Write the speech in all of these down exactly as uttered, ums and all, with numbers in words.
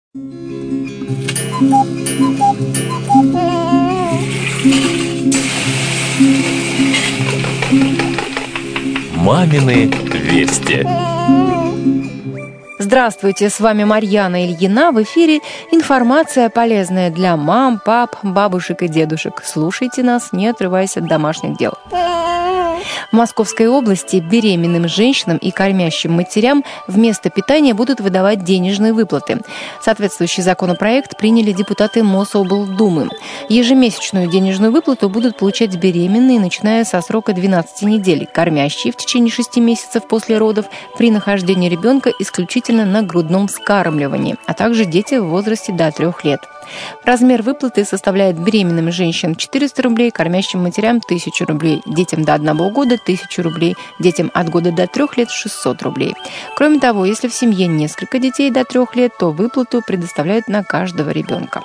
Мамины вести. Здравствуйте, с вами Марьяна Ильина. В эфире информация, полезная для мам, пап, бабушек и дедушек. Слушайте нас, не отрываясь от домашних дел. В Московской области беременным женщинам и кормящим матерям вместо питания будут выдавать денежные выплаты. Соответствующий законопроект приняли депутаты Мособлдумы. Ежемесячную денежную выплату будут получать беременные, начиная со срока двенадцати недель, кормящие в течение шести месяцев после родов при нахождении ребенка исключительно на грудном вскармливании, а также дети в возрасте до трех лет. Размер выплаты составляет беременным женщинам четыреста рублей, кормящим матерям тысячу рублей, детям до одного года тысячу рублей, детям от года до трех лет шестьсот рублей. Кроме того, если в семье несколько детей до трех лет, то выплату предоставляют на каждого ребенка.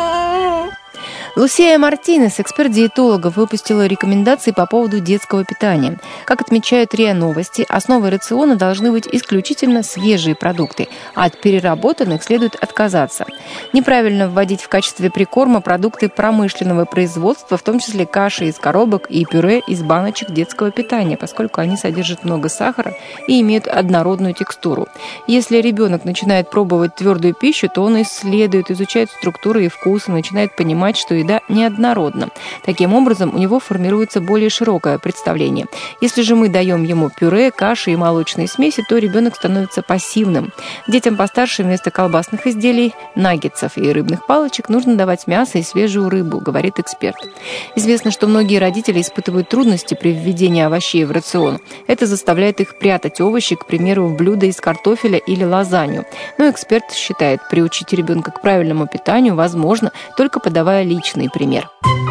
Лусия Мартинес, эксперт диетологов, выпустила рекомендации по поводу детского питания. Как отмечают РИА Новости, основой рациона должны быть исключительно свежие продукты, а от переработанных следует отказаться. Неправильно вводить в качестве прикорма продукты промышленного производства, в том числе каши из коробок и пюре из баночек детского питания, поскольку они содержат много сахара и имеют однородную текстуру. Если ребенок начинает пробовать твердую пищу, то он исследует, изучает структуры и вкусы, начинает понимать, что еда неоднородна. Таким образом, у него формируется более широкое представление. Если же мы даем ему пюре, каши и молочные смеси, то ребенок становится пассивным. Детям постарше вместо колбасных изделий, наггетсов и рыбных палочек нужно давать мясо и свежую рыбу, говорит эксперт. Известно, что многие родители испытывают трудности при введении овощей в рацион. Это заставляет их прятать овощи, к примеру, в блюдо из картофеля или лазанью. Но эксперт считает, приучить ребенка к правильному питанию возможно, только подавая личный пример.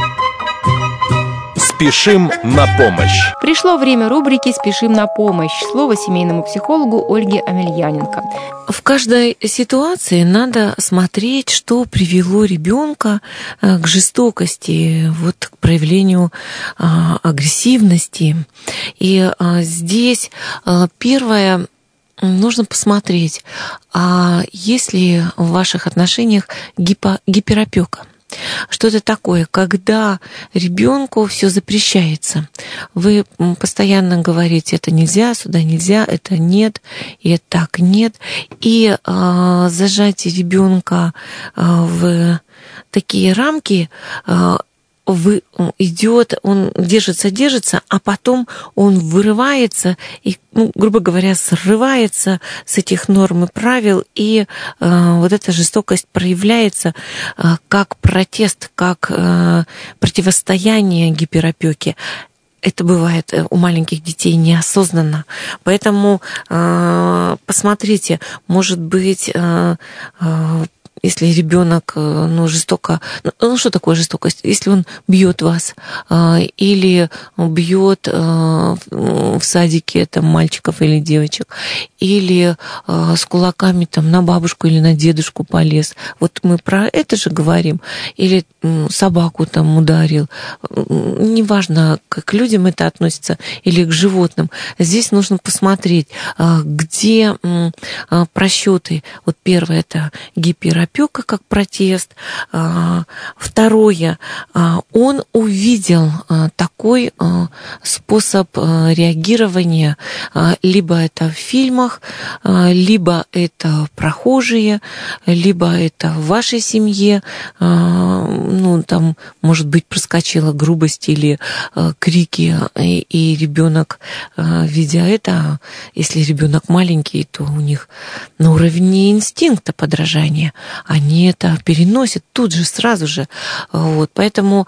Спешим на помощь. Пришло время рубрики «Спешим на помощь». Слово семейному психологу Ольге Амельяненко. В каждой ситуации надо смотреть, что привело ребенка к жестокости, вот, к проявлению агрессивности. И здесь первое, нужно посмотреть, а есть ли в ваших отношениях гипо- гиперопека. Что это такое? Когда ребенку все запрещается. Вы постоянно говорите, это нельзя, сюда нельзя, это нет, и это так нет. И э, зажатие ребенка э, в такие рамки э, Вы, идет, он держится, держится, а потом он вырывается и, ну, грубо говоря, срывается с этих норм и правил, и э, вот эта жестокость проявляется э, как протест, как э, противостояние гиперопеке. Это бывает у маленьких детей неосознанно. Поэтому э, посмотрите, может быть, э, э, если ребенок, ну, жестоко... Ну, что такое жестокость? Если он бьет вас или бьет в садике там, мальчиков или девочек, или с кулаками там, на бабушку или на дедушку полез. Вот мы про это же говорим. Или собаку там ударил. Неважно, к людям это относится или к животным. Здесь нужно посмотреть, где просчеты. Вот первое — это гиперопека, как протест. Второе, он увидел такой способ реагирования, либо это в фильмах, либо это прохожие, либо это в вашей семье, ну, там, может быть, проскочила грубость или крики, и ребенок, видя это, если ребенок маленький, то у них на уровне инстинкта подражания они это переносят тут же, сразу же. Вот, поэтому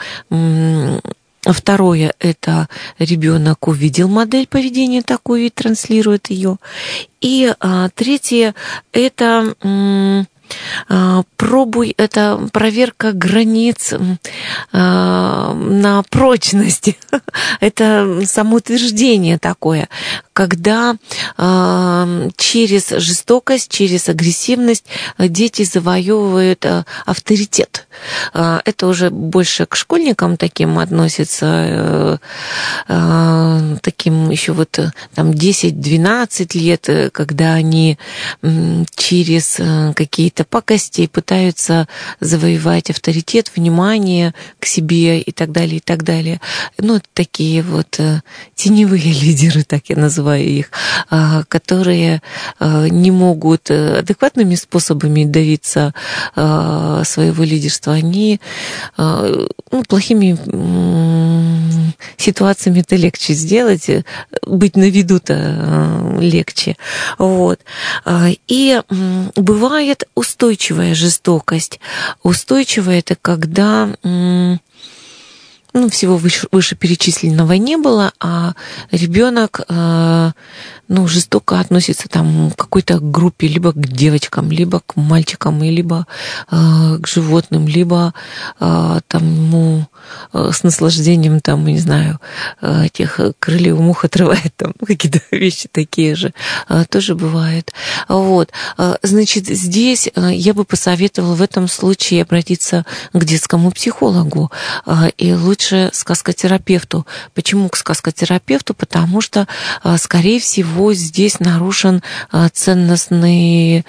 второе — это ребенок увидел модель поведения такую и транслирует ее. И а, третье — это пробуй, это проверка границ на прочность. Это самоутверждение такое, когда через жестокость, через агрессивность дети завоевывают авторитет. Это уже больше к школьникам таким относится, таким еще вот там десять-двенадцать лет, когда они через какие-то покосения, власти, пытаются завоевать авторитет, внимание к себе и так далее, и так далее. Ну, такие вот теневые лидеры, так я называю их, которые не могут адекватными способами добиться своего лидерства. Они ну, плохими ситуациями это легче сделать, быть на виду-то легче. Вот. И бывает устойчивая жестокость. Устойчивая это когда ну, всего выше, вышеперечисленного не было, а ребенок ну, жестоко относится там, к какой-то группе, либо к девочкам, либо к мальчикам, либо э, к животным, либо э, там, ну, э, с наслаждением, там, не знаю, э, тех крыльев мух отрывает, там, какие-то вещи такие же э, тоже бывают. Вот. Значит, здесь я бы посоветовала в этом случае обратиться к детскому психологу э, и лучше сказкотерапевту. Почему к сказкотерапевту? Потому что, э, скорее всего, здесь нарушен ценностный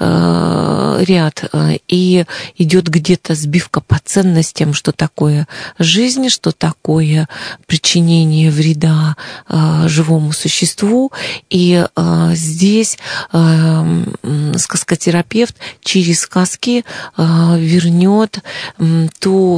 ряд, и идет где-то сбивка по ценностям, что такое жизнь, что такое причинение вреда живому существу. И здесь сказкотерапевт через сказки вернет ту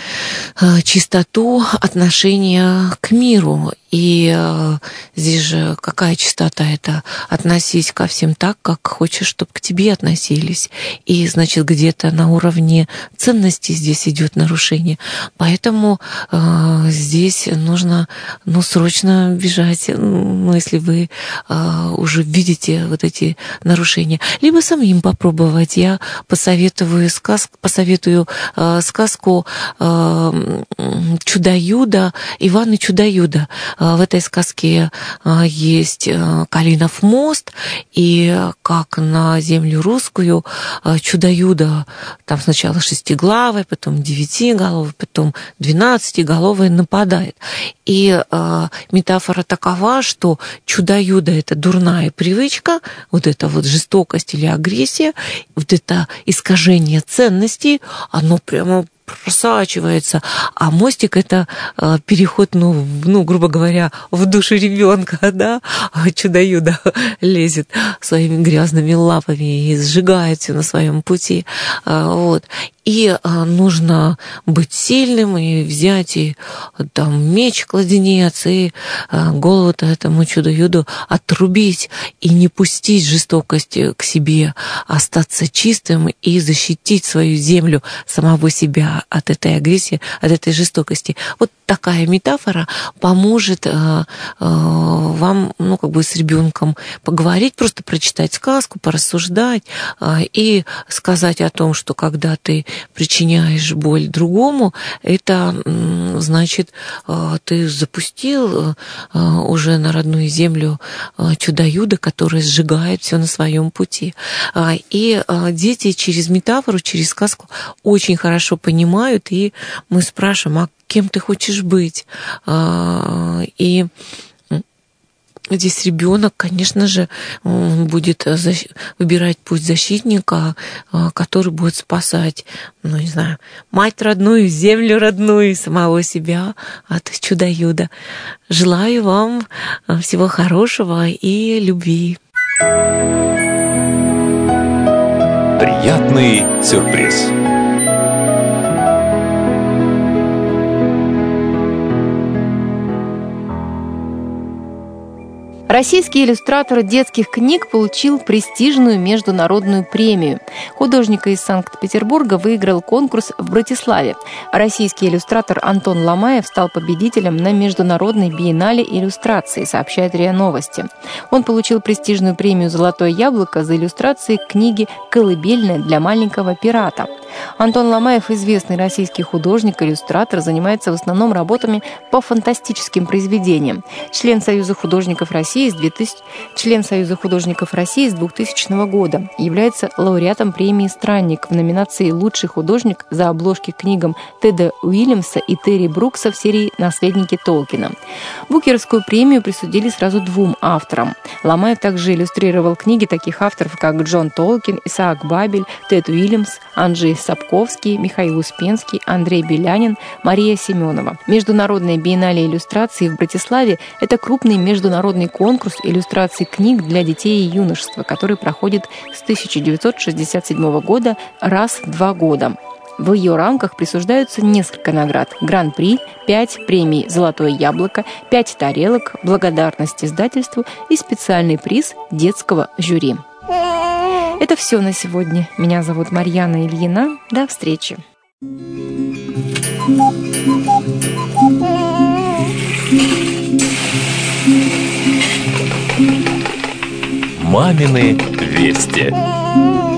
чистоту отношения к миру. И здесь же какая чистота это? Относись ко всем так, как хочешь, чтобы к тебе относились. И, значит, где-то на уровне ценностей здесь идет нарушение. Поэтому э, здесь нужно ну, срочно бежать, ну, если вы э, уже видите вот эти нарушения. Либо самим попробовать. Я посоветую, сказ, посоветую э, сказку э, «Чудо-юдо», Иван и Чудо-юдо. В этой сказке есть Калинов мост, и как на землю русскую Чудо-юдо, там сначала шестиглавый, потом девятиголовый, потом двенадцатиголовый нападает. И э, метафора такова, что Чудо-юдо – это дурная привычка, вот эта вот жестокость или агрессия, вот это искажение ценностей, оно прямо просачивается, а мостик это э, переход, ну, ну, грубо говоря, в душу ребенка, да, а Чудо-юдо лезет своими грязными лапами и сжигает все на своем пути, э, вот. И а, нужно быть сильным и взять и там меч, кладенец, и а, голову-то этому Чудо-юдо отрубить и не пустить жестокость к себе, остаться чистым и защитить свою землю, самого себя от этой агрессии, от этой жестокости. Вот такая метафора поможет а, а, вам, ну, как бы с ребенком поговорить, просто прочитать сказку, порассуждать а, и сказать о том, что когда ты причиняешь боль другому, это значит, ты запустил уже на родную землю Чудо-юдо, которое сжигает все на своем пути. И дети через метафору, через сказку очень хорошо понимают, и мы спрашиваем, а кем ты хочешь быть? И здесь ребенок, конечно же, он будет выбирать путь защитника, который будет спасать, ну, не знаю, мать родную, землю родную, самого себя от Чудо-юдо. Желаю вам всего хорошего и любви. Приятный сюрприз. Российский иллюстратор детских книг получил престижную международную премию. Художник из Санкт-Петербурга выиграл конкурс в Братиславе. Российский иллюстратор Антон Ломаев стал победителем на Международной биеннале иллюстрации, сообщает РИА Новости. Он получил престижную премию «Золотое яблоко» за иллюстрации к книге «Колыбельная для маленького пирата». Антон Ломаев, известный российский художник, иллюстратор, занимается в основном работами по фантастическим произведениям. Член Союза художников России с две тысячи... член Союза художников России с двухтысячного года, является лауреатом премии «Странник» в номинации «Лучший художник» за обложки к книгам Теда Уильямса и Терри Брукса в серии «Наследники Толкина». Букеровскую премию присудили сразу двум авторам. Ломаев также иллюстрировал книги таких авторов, как Джон Толкин, Исаак Бабель, Тед Уильямс, Анджей Сапковский, Михаил Успенский, Андрей Белянин, Мария Семенова. Международная биеннале иллюстрации в Братиславе – это крупный международный конкурс иллюстраций книг для детей и юношества, который проходит с тысяча девятьсот шестьдесят седьмого года раз в два года. В ее рамках присуждаются несколько наград: Гран-при, пять премий «Золотое яблоко», пять тарелок, благодарность издательству и специальный приз детского жюри. Это все на сегодня. Меня зовут Марьяна Ильина. До встречи. «Мамины вести».